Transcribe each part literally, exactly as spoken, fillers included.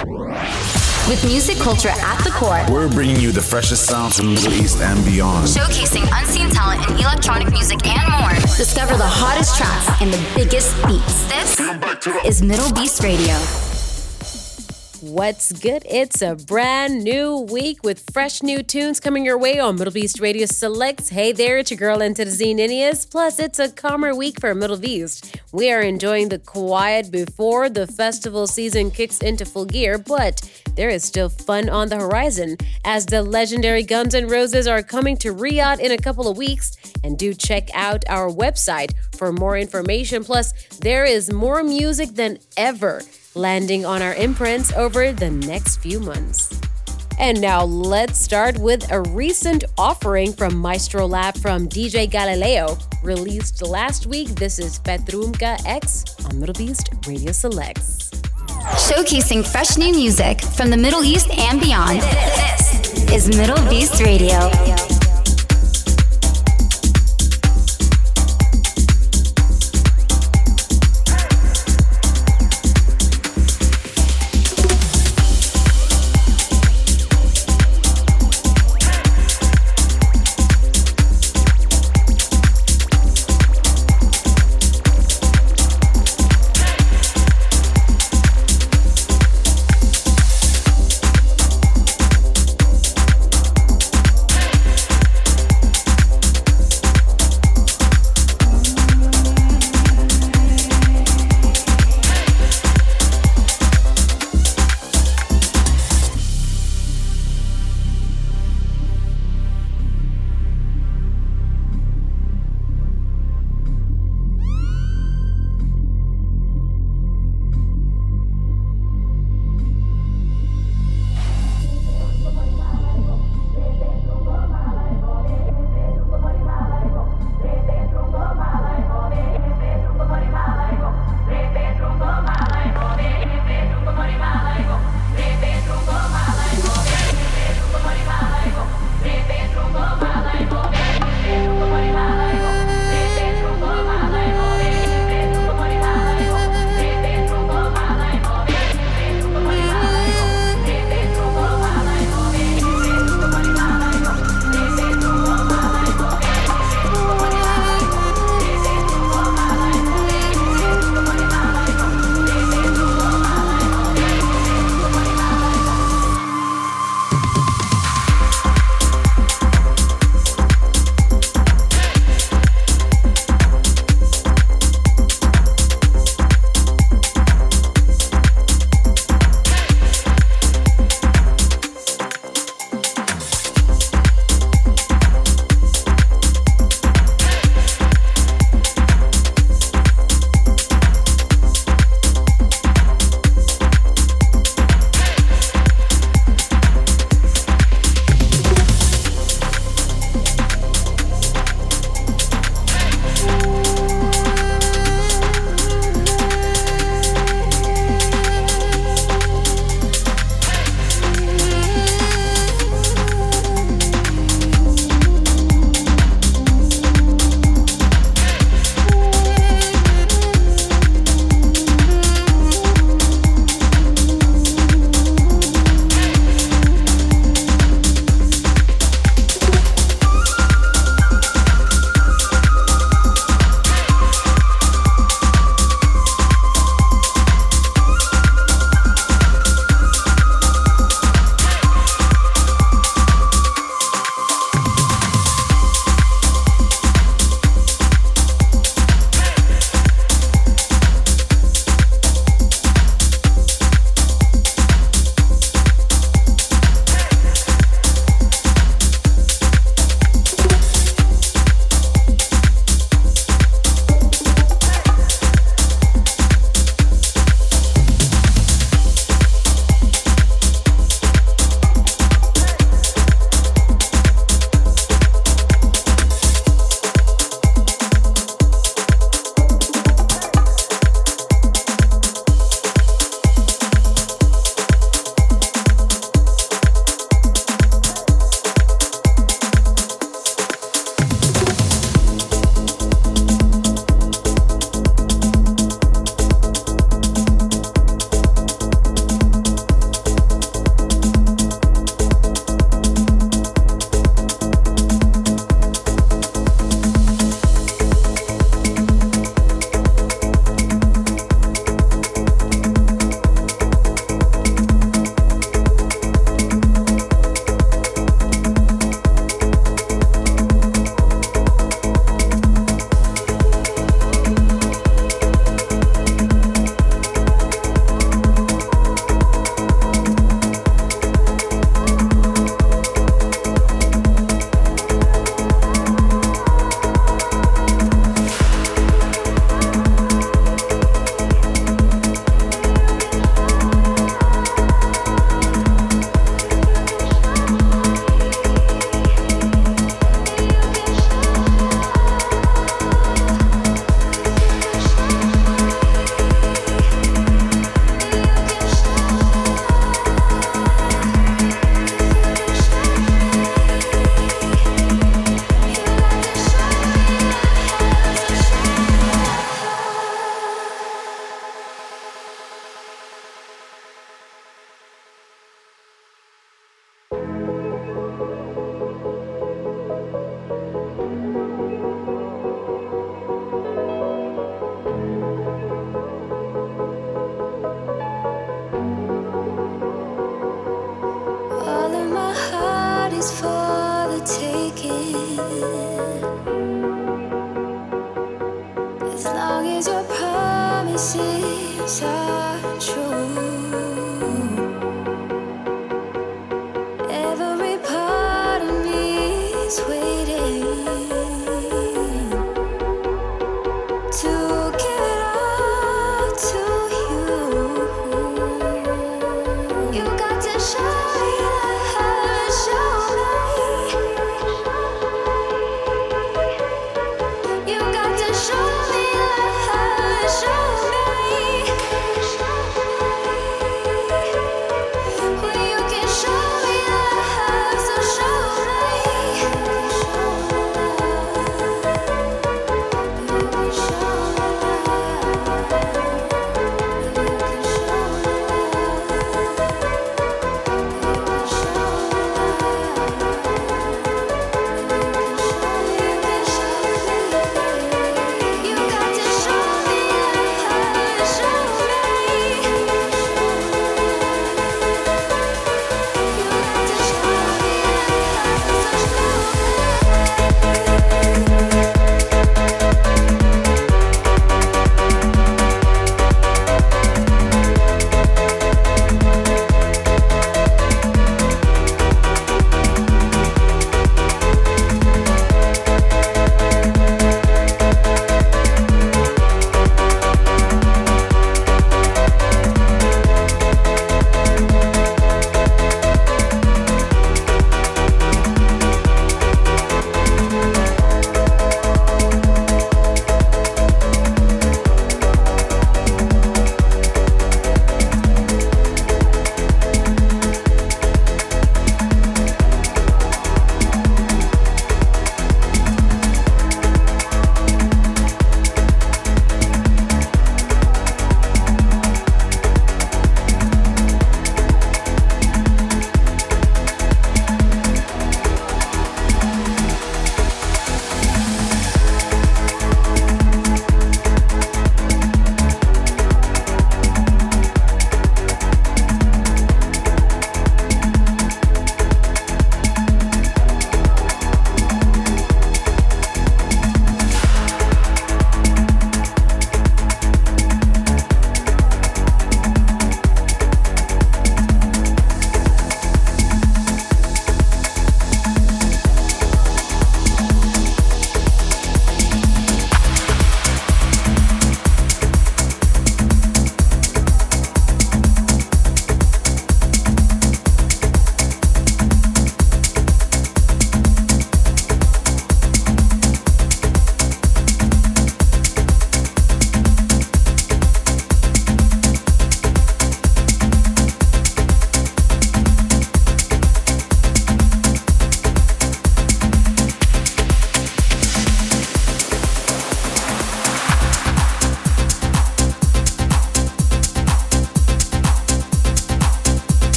With music culture at the core, we're bringing you the freshest sounds from the Middle East and beyond. Showcasing unseen talent in electronic music and more. Discover the hottest tracks and the biggest beats. This is Middle Beast Radio. What's good? It's a brand new week with fresh new tunes coming your way on Middle Beast Radio Selects. Hey there, it's your girl Entezine Inias. Plus, it's a calmer week for Middle Beast. We are enjoying the quiet before the festival season kicks into full gear, but there is still fun on the horizon as the legendary Guns N' Roses are coming to Riyadh in a couple of weeks. And do check out our website for more information. Plus, there is more music than ever landing on our imprints over the next few months. And now let's start with a recent offering from Maestro Lab from D J Galileo, released last week. This is Petrumka X on Middle Beast Radio Selects. Showcasing fresh new music from the Middle East and beyond. This is Middle Beast Radio. Show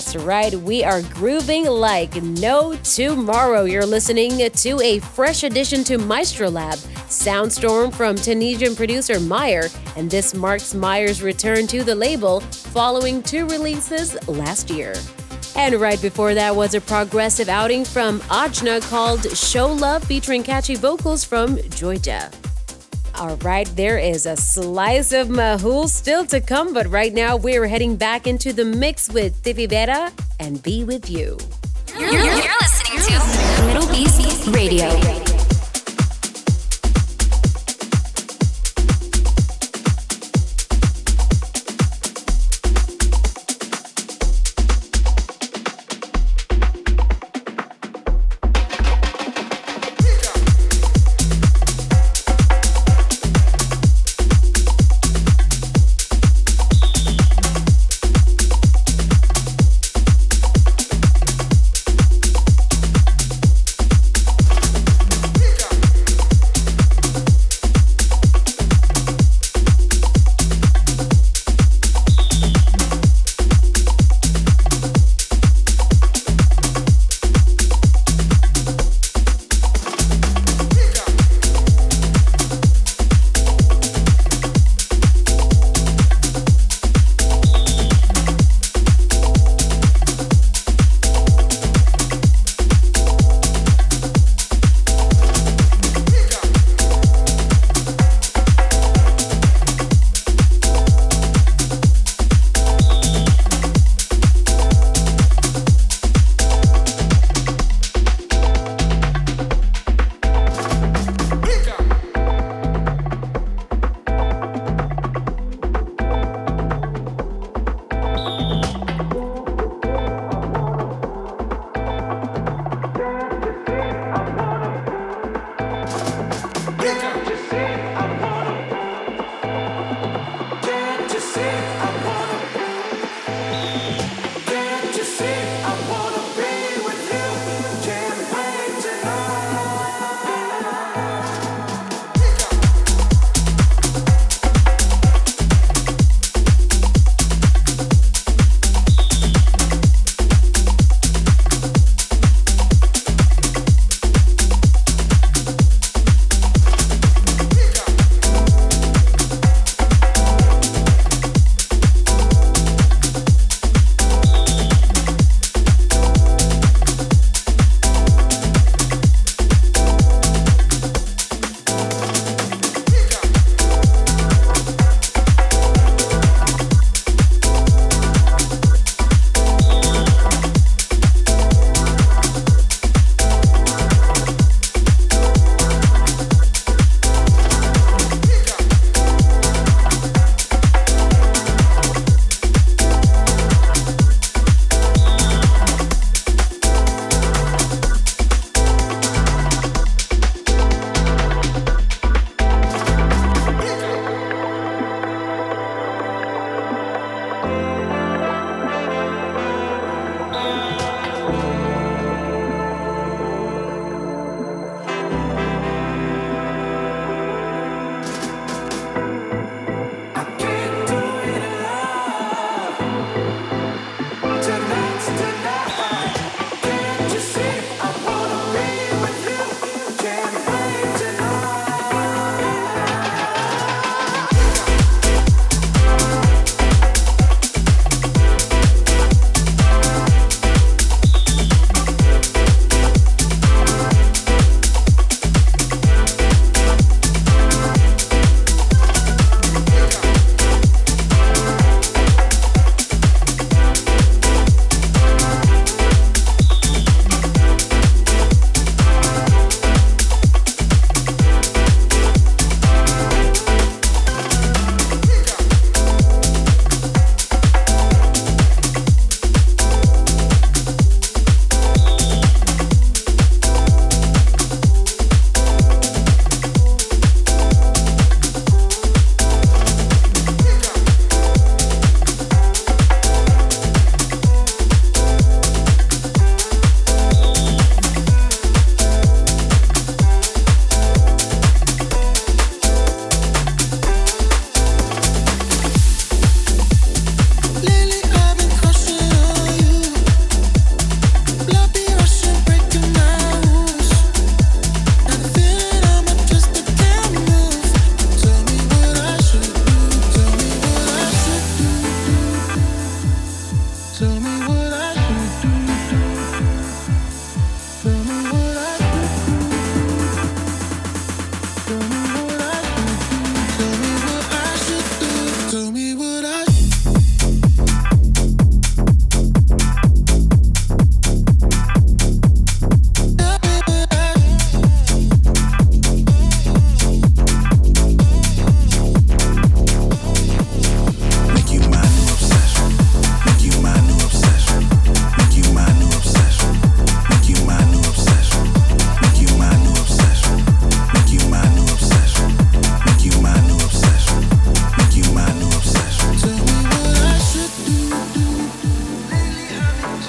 That's right, we are grooving like no tomorrow. You're listening to a fresh addition to Maestro Lab, Soundstorm from Tunisian producer Meyer, and this marks Meyer's return to the label following two releases last year. And right before that was a progressive outing from Ajna called Show Love featuring catchy vocals from Joyja. All right, there is a slice of Mahul still to come, but right now we're heading back into the mix with Tiffy Vera and Be With You. You're, you're, you're listening to Middle East Radio.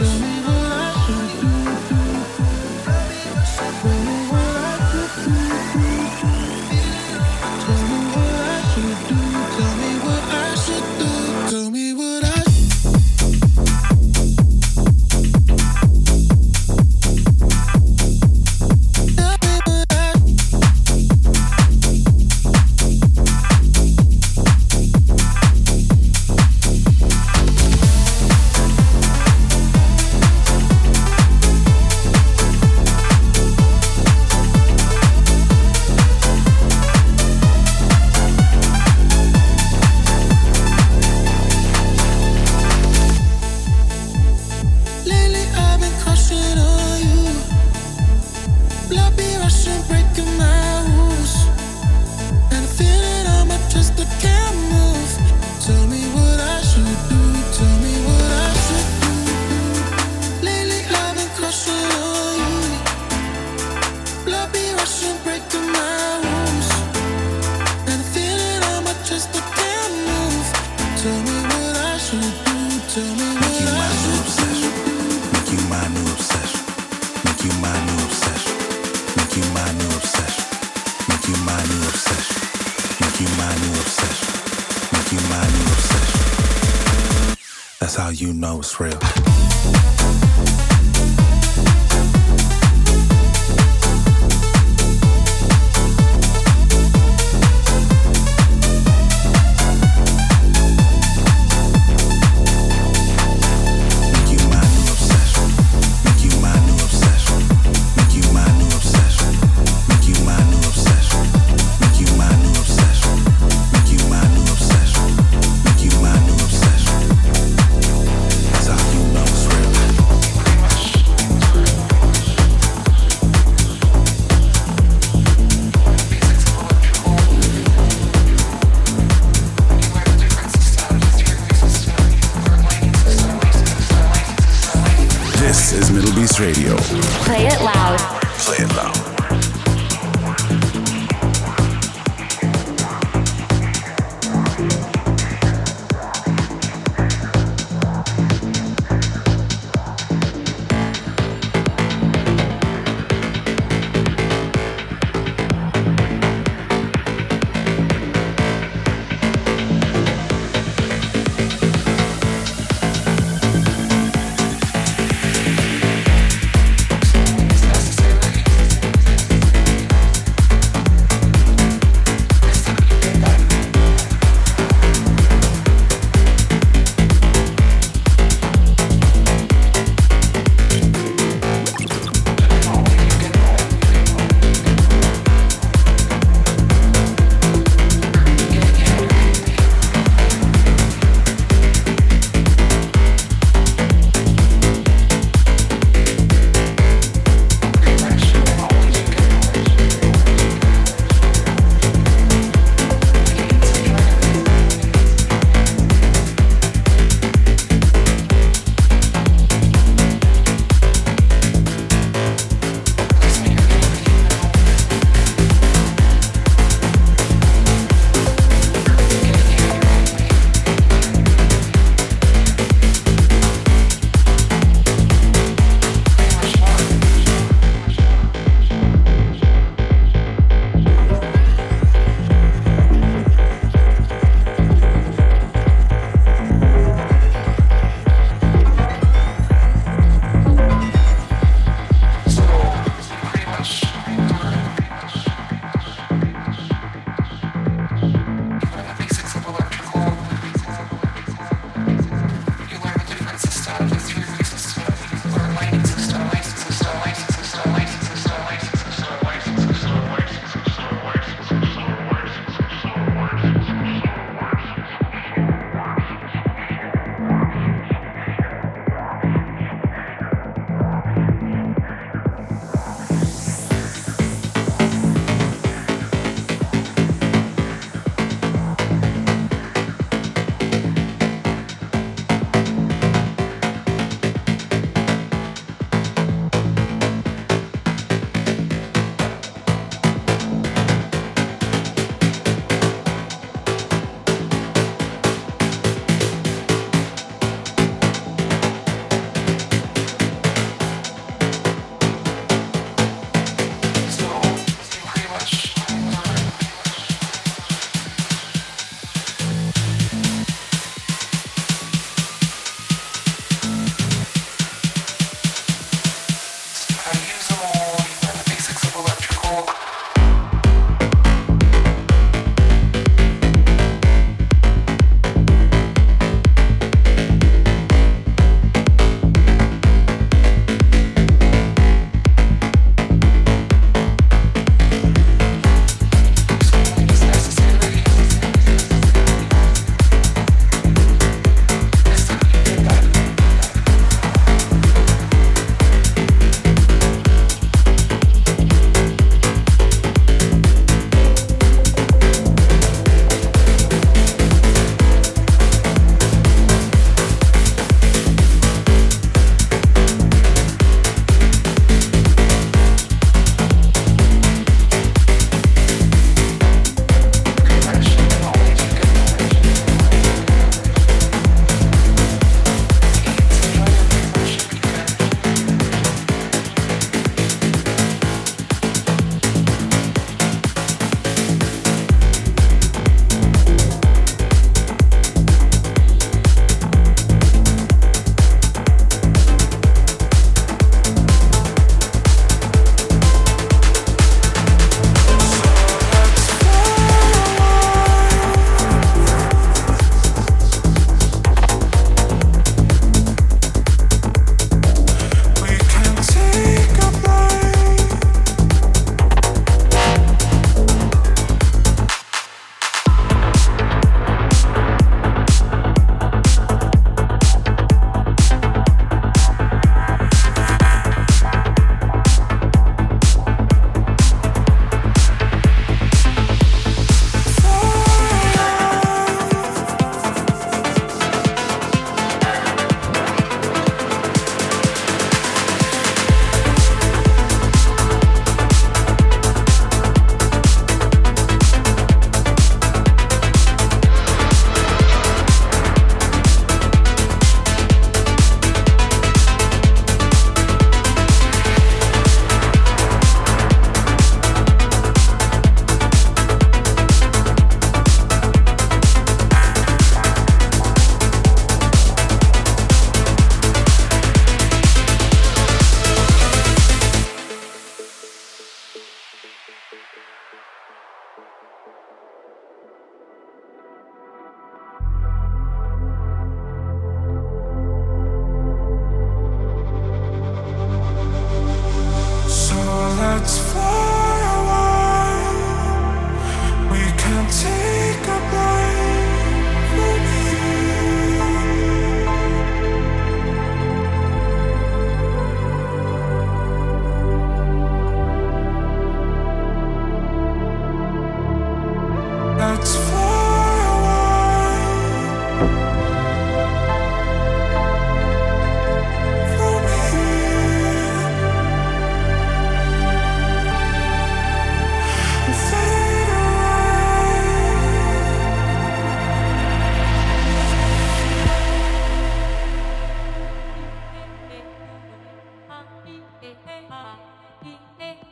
You know it's real. Radio. Play it loud. Play it loud.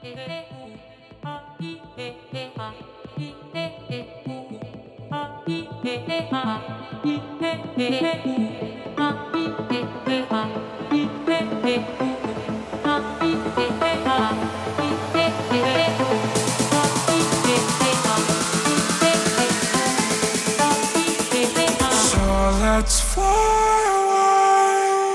Let's fly away.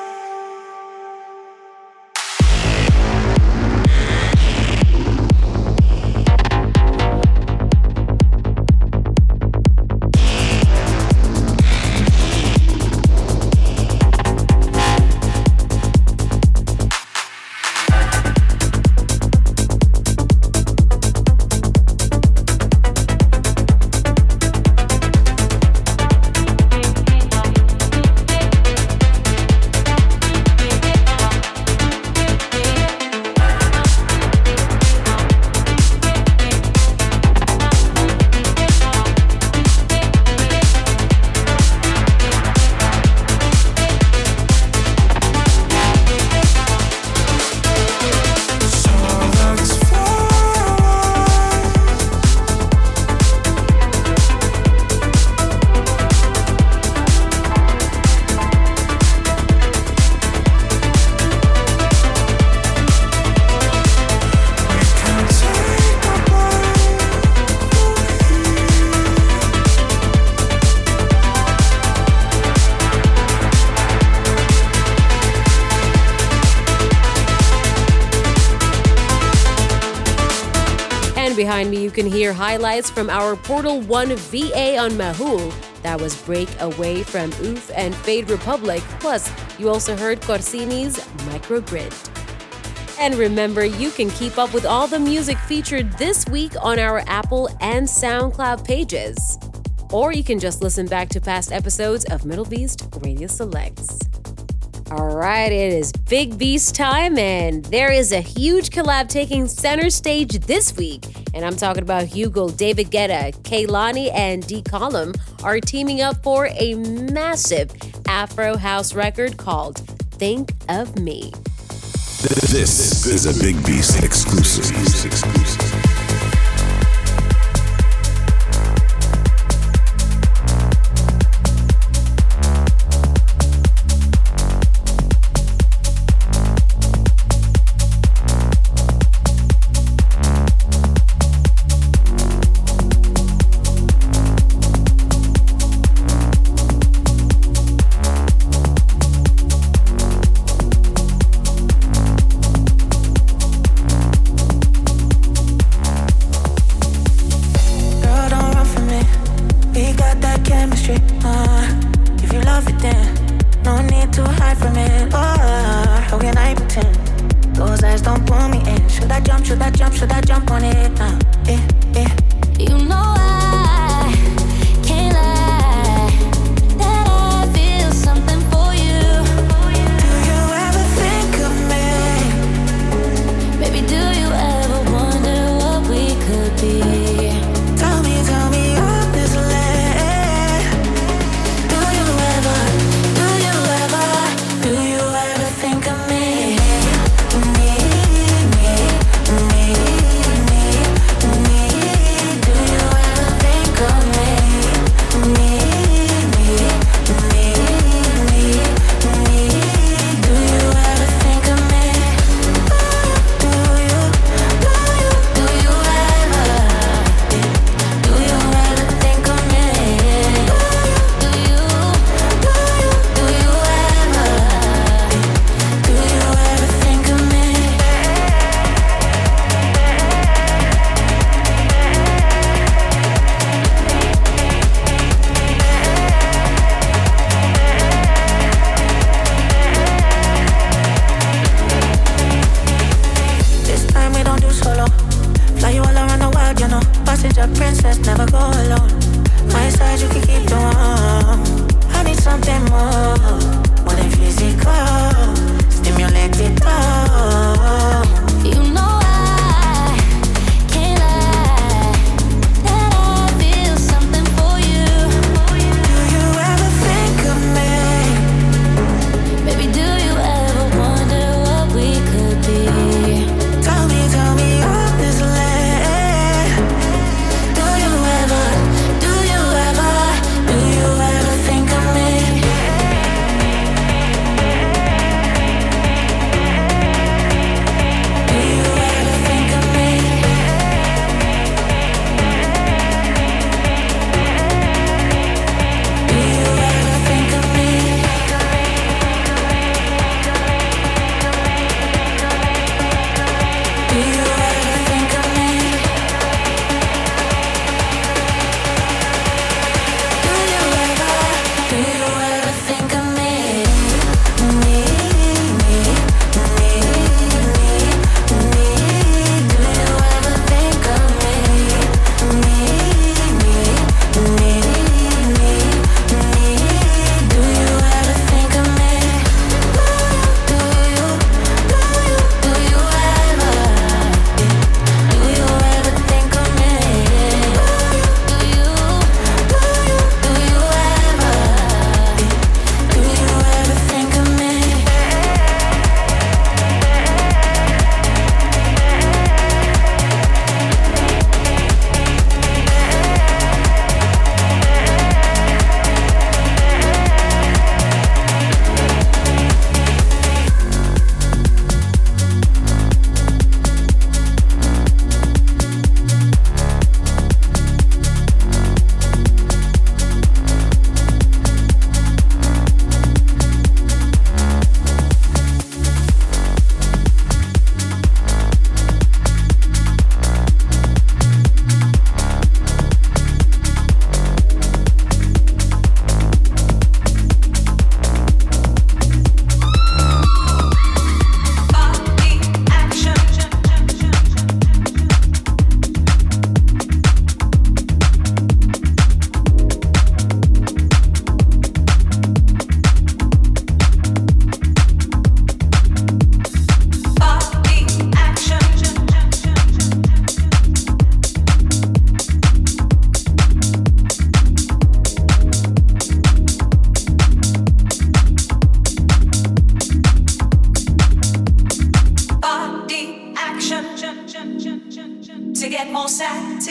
Behind me, you can hear highlights from our Portal one V A on Mahul. That was Break Away from Oof and Fade Republic. Plus, you also heard Corsini's Microgrid. And remember, you can keep up with all the music featured this week on our Apple and SoundCloud pages. Or you can just listen back to past episodes of Middle Beast Radio Selects. All right, it is Big Beast time, and there is a huge collab taking center stage this week. And I'm talking about Hugo, David Guetta, Kehlani, and D Column are teaming up for a massive Afro house record called Think of Me. This is a Big Beast exclusive. exclusive.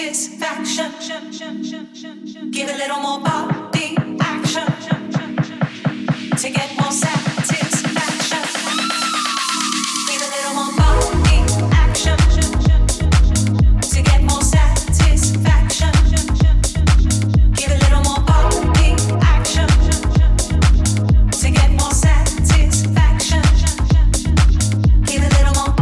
satisfaction. Give a little more body action to get more satisfaction. Give a little more body action to get more satisfaction. Give a little more body action to get more satisfaction. Give a little more.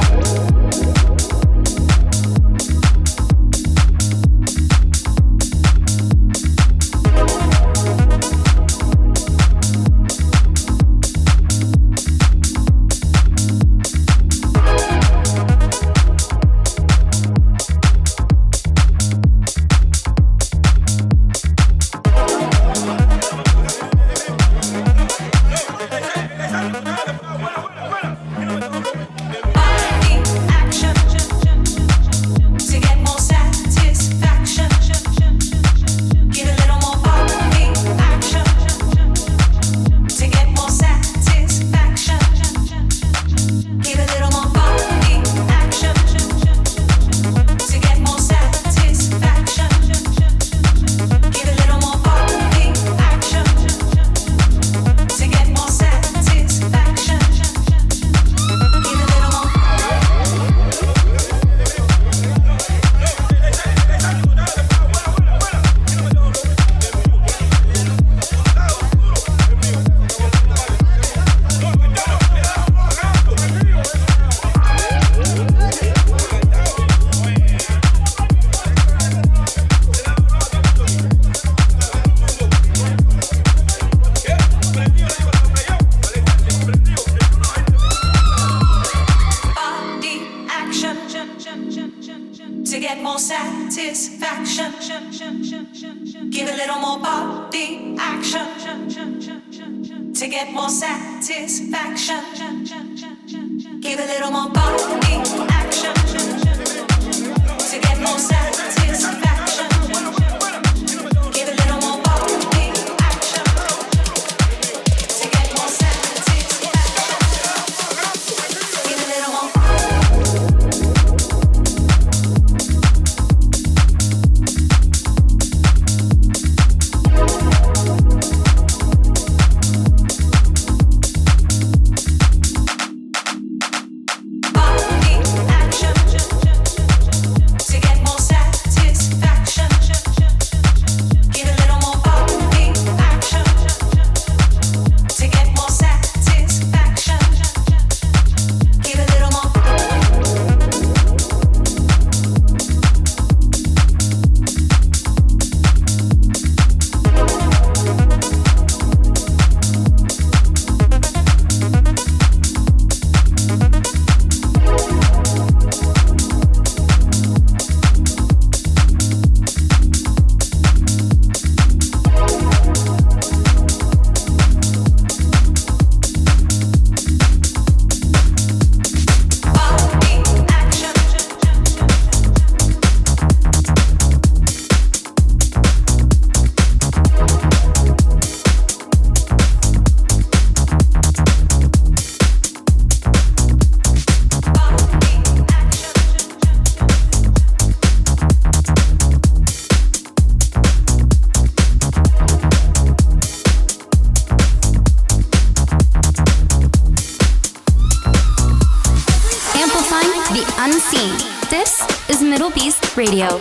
Radio.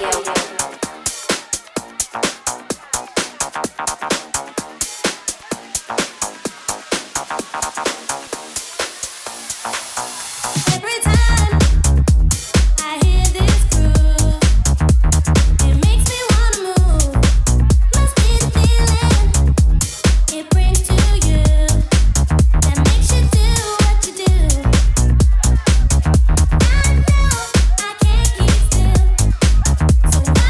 So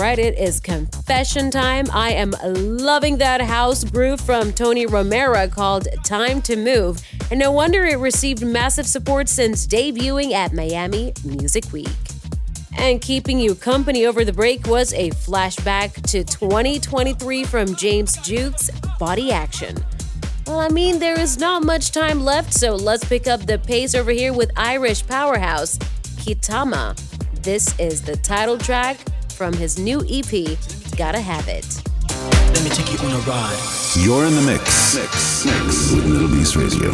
right, it is confession time. I am loving that house groove from Tony Romera called Time to Move, and no wonder it received massive support since debuting at Miami Music Week. And keeping you company over the break was a flashback to twenty twenty-three from James Jukes, Body Action. Well, I mean, there is not much time left, so let's pick up the pace over here with Irish powerhouse Kitama. This is the title track from his new E P, Gotta Have It. Let me take you on a ride. You're in the mix, mix, mix with Middle Beast Radio.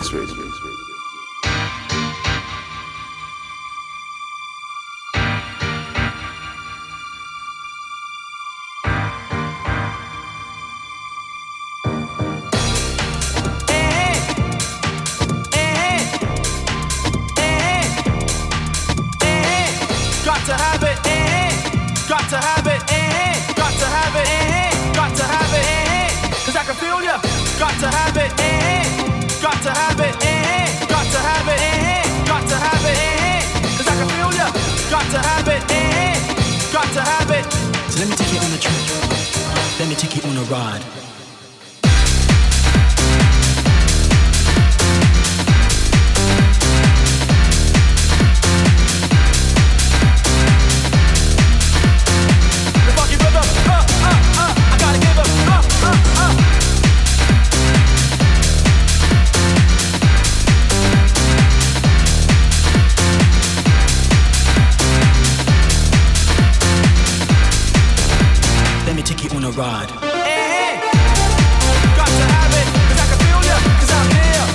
Let me take you on a trip. Let me take you on a ride. The funky rhythm, uh, uh, uh, I gotta give up, uh, uh, uh. Let me take you on a ride. Hey, hey. Got to have it, cause I can feel ya, cause I'm here.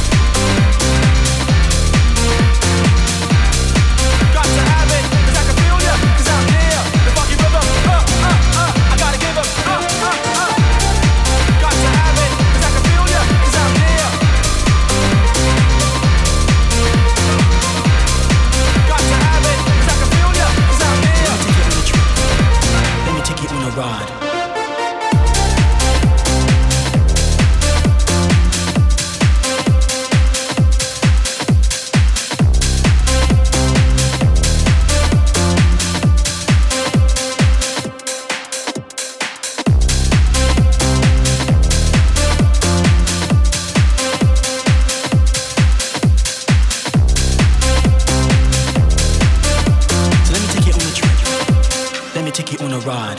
Got to have it, cause I can feel ya, cause I'm here. The funky rhythm, uh, uh, uh, I gotta give up, uh, uh, uh. Got to have it, cause I can feel ya, cause I'm here. Got to have it, cause I can feel ya, cause I'm here. Let me take you on a trip. Let me take you on a ride. So let me take you on a trip. Let me take you on a ride.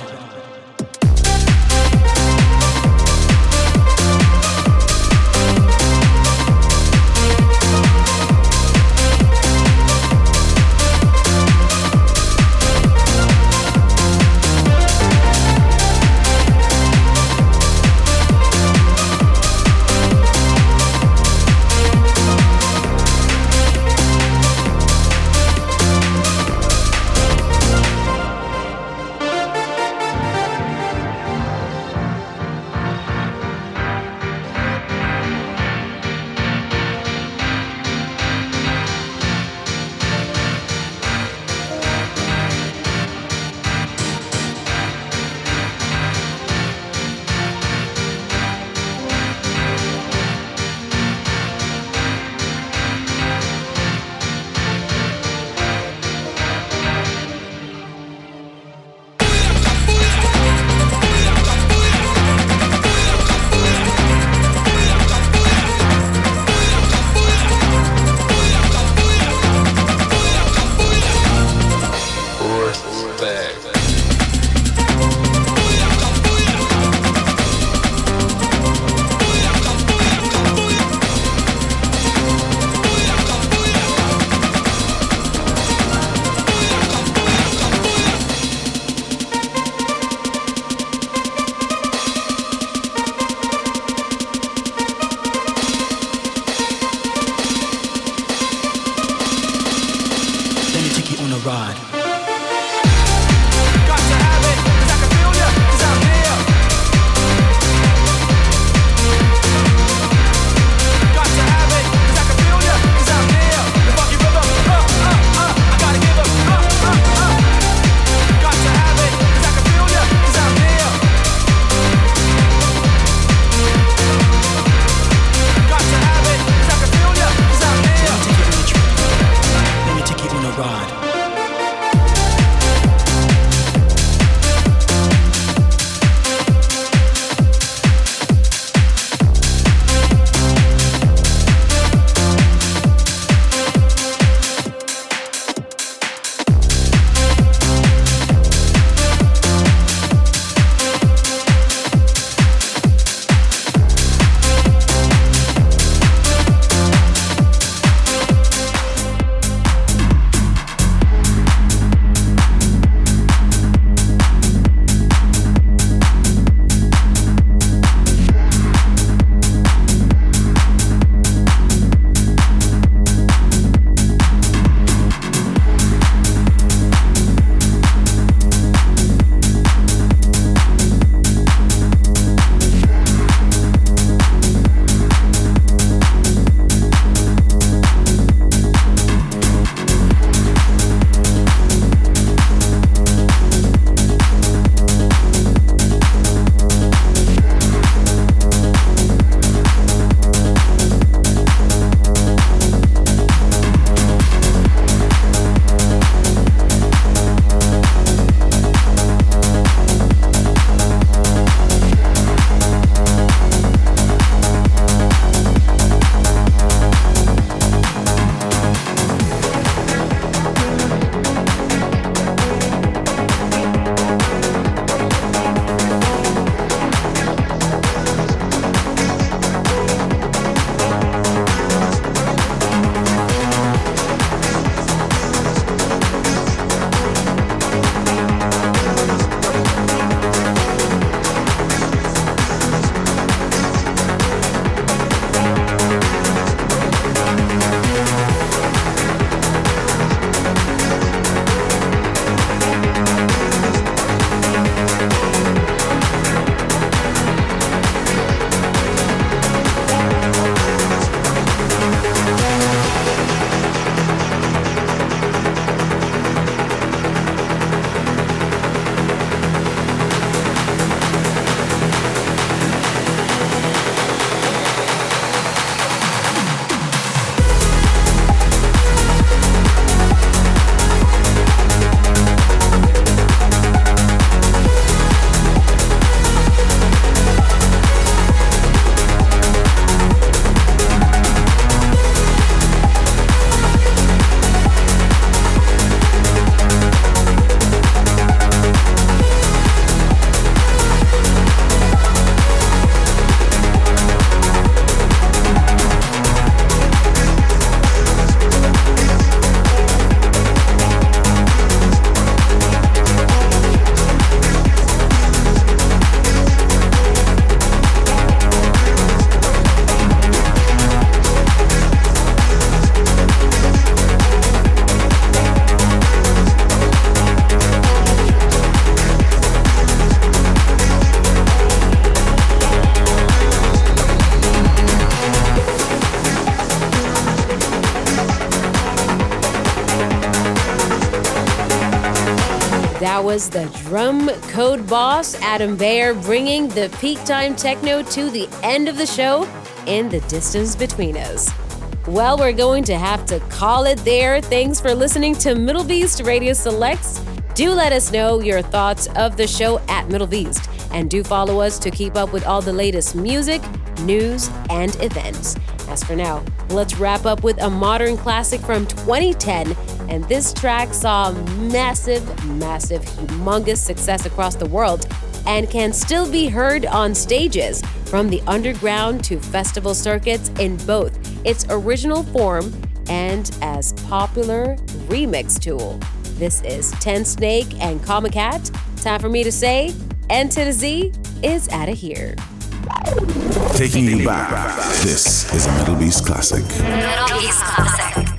was the drum code boss, Adam Beyer, bringing the peak time techno to the end of the show in the distance between us. Well, we're going to have to call it there. Thanks for listening to Middle Beast Radio Selects. Do let us know your thoughts of the show at Middle Beast. And do follow us to keep up with all the latest music, news, and events. As for now, let's wrap up with a modern classic from twenty ten. And this track saw massive, massive, humongous success across the world and can still be heard on stages from the underground to festival circuits in both its original form and as popular remix tool. This is Ten Snake and Comma Cat. Time for me to say, N to the Z is out of here. Taking you back, this is a Middle Beast classic. Middle Beast Classic.